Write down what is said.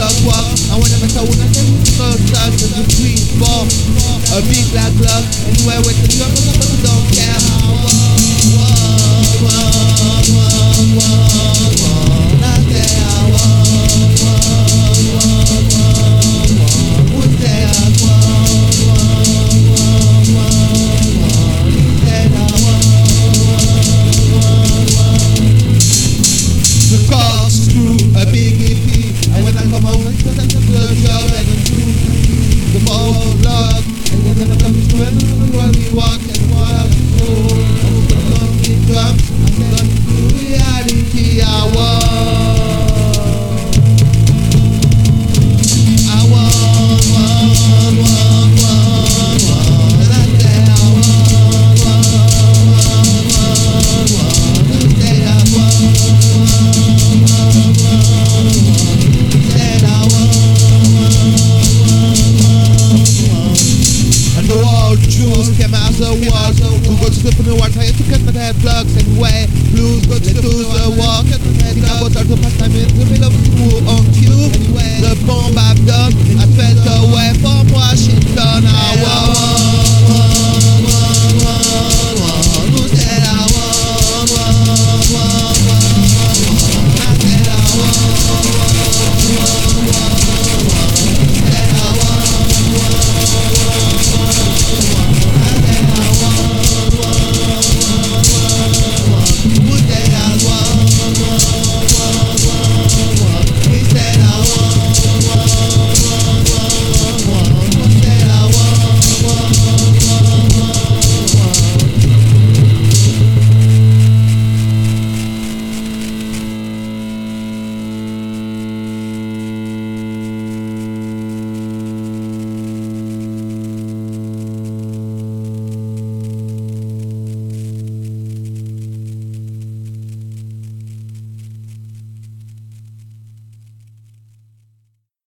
just walk. I wanna make a woman and go touch the sweet ball. A big black glove, anywhere with the drum, but don't care. Not the corkscrew, a big EP, and when I come home, I just have to the job and the ball log, and then I come to when we walk and walk, I'm gonna get drunk, I'm gonna do reality, I want, and I say I and the wall jewels came out the walls. Who go to the from the water to cut my head plugs anyway. Blues go to the wall, cut my head, I got to pass time in the middle of the school on cue. The bomb